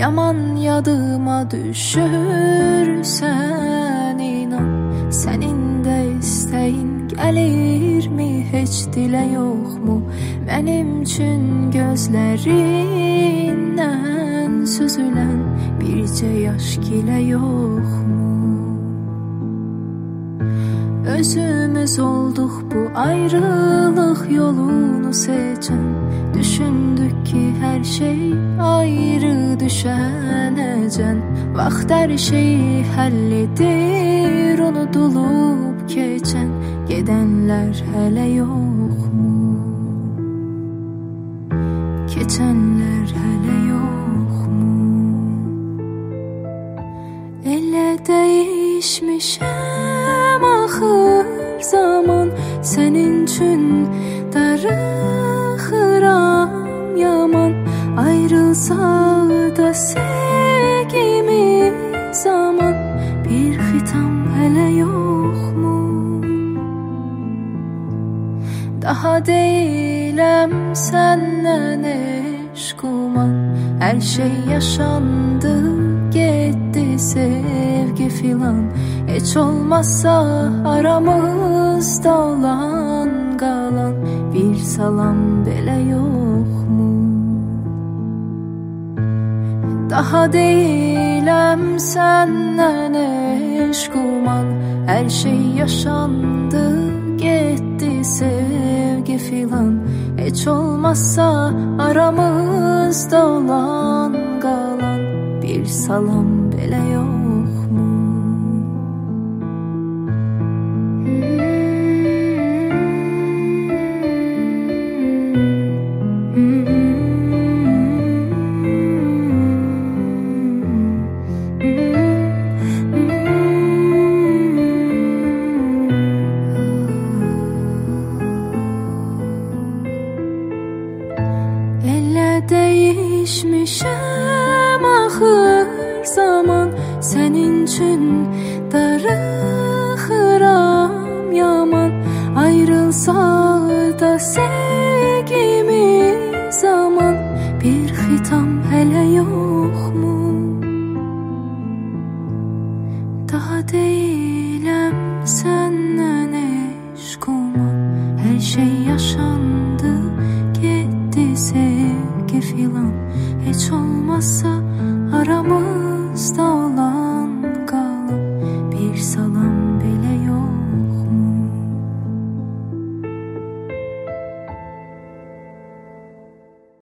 yaman yadıma düşürsen inan. Senin de isteğin gelir mi, hiç dile yok mu? Benim için gözlerinden süzülen birce yaş gile yok mu? Özümüz olduk bu ayrılık yolunu seçen. Düşündük ki her şey ayrı düşenecen. Vaxt her şeyi halledir, unutulup geçen. Gedenler hele yok mu? Geçenler hele yok mu? Elə değişmişəm axır zaman. Senin için darıxıram yaman. Ayrılsa da sevgimiz zaman. Bir xitam hele yok mu? Daha deyiləm səndən eşquman. Her şey yaşandı, gitti sevgi filan. Hiç olmazsa aramızda olan qalan bir salam belə yok mu? Daha deyiləm səndən eşquman. Her şey yaşandı, gitti sevgi filan. Hiç olmazsa aramızda olan qalan bir salam belə yok mu? Değişmişəm axır zaman. Senin için darıxıram yaman. Ayrılsa da sevgimiz zaman. Bir xitam hele yok mu? Daha deyiləm səndən eşquman. Her şey yaşandı, gitti sevgi filan. Hiç olmazsa aramızda olan qalan bir salam